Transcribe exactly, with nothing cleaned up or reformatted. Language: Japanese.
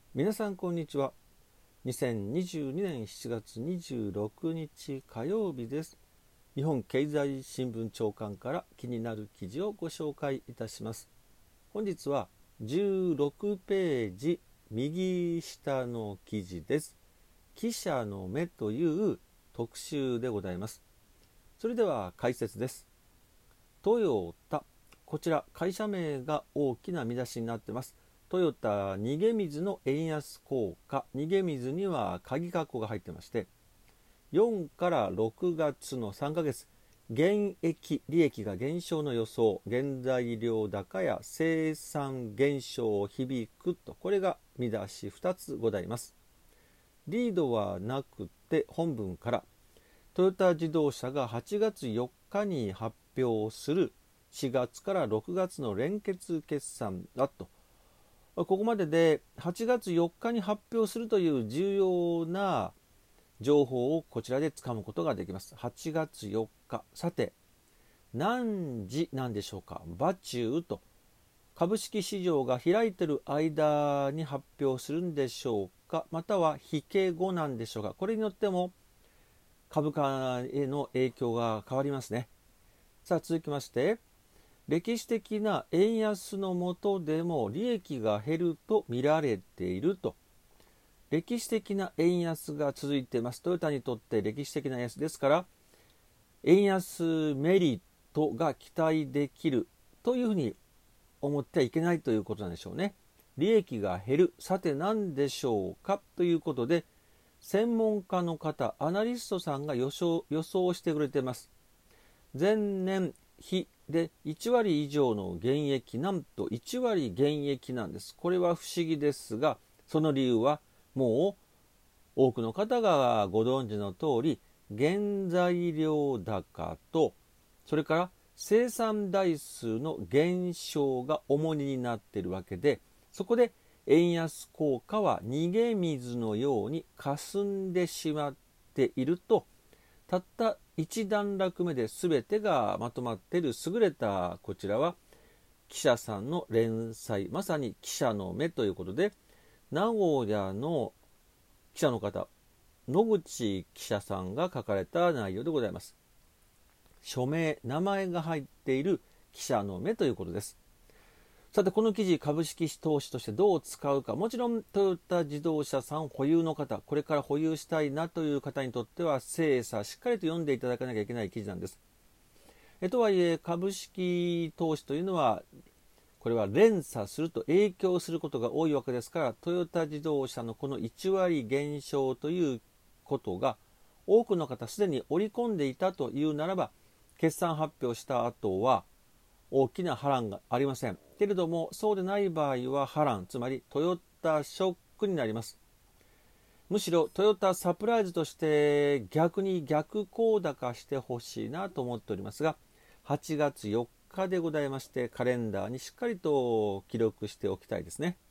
皆さんこんにちは。にせんにじゅうにねんしちがつにじゅうろくにち火曜日です。日本経済新聞長官から気になる記事をご紹介いたします。本日はじゅうろくページ右下の記事です。記者の目という特集でございます。それでは解説です。トヨタ、こちら会社名が大きな見出しになっています。トヨタ逃げ水の円安効果、逃げ水には鍵括弧が入ってまして、よんからろくがつのさんかげつ、減益利益が減少の予想、原材料高や生産減少を響くと、これが見出しふたつございます。リードはなくて本文から、トヨタ自動車がはちがつよっかに発表するしがつからろくがつの連結決算だと、ここまでではちがつよっかに発表するという重要な情報をこちらでつかむことができます。はちがつよっか、さて何時なんでしょうか。場中と株式市場が開いている間に発表するんでしょうか、または引け後なんでしょうか。これによっても株価への影響が変わりますね。さあ続きまして、歴史的な円安の下でも利益が減ると見られていると。歴史的な円安が続いています。トヨタにとって歴史的な円安ですから、円安メリットが期待できるというふうに思ってはいけないということなんでしょうね。利益が減る、さて何でしょうかということで、専門家の方、アナリストさんが予想、予想してくれています。前年比でいちわり以上の減益、なんといちわり減益なんです。これは不思議ですが、その理由はもう多くの方がご存知の通り、原材料高と、それから生産台数の減少が重荷になっているわけで、そこで円安効果は逃げ水のように霞んでしまっていると、たった一段落目で全てがまとまっている優れたこちらは記者さんの連載、まさに記者の目ということで、名古屋の記者の方、野口記者さんが書かれた内容でございます。署名、名前が入っている記者の目ということです。さてこの記事、株式投資としてどう使うか、もちろんトヨタ自動車さん保有の方、これから保有したいなという方にとっては精査しっかりと読んでいただかなきゃいけない記事なんです。えとはいえ株式投資というのは、これは連鎖すると影響することが多いわけですから、トヨタ自動車のこのいちわり減少ということが多くの方すでに織り込んでいたというならば、決算発表した後は大きな波乱がありませんけれども、そうでない場合は波乱、つまりトヨタショックになります。むしろトヨタサプライズとして逆に逆高高してほしいなと思っておりますが、はちがつよっかでございまして、カレンダーにしっかりと記録しておきたいですね。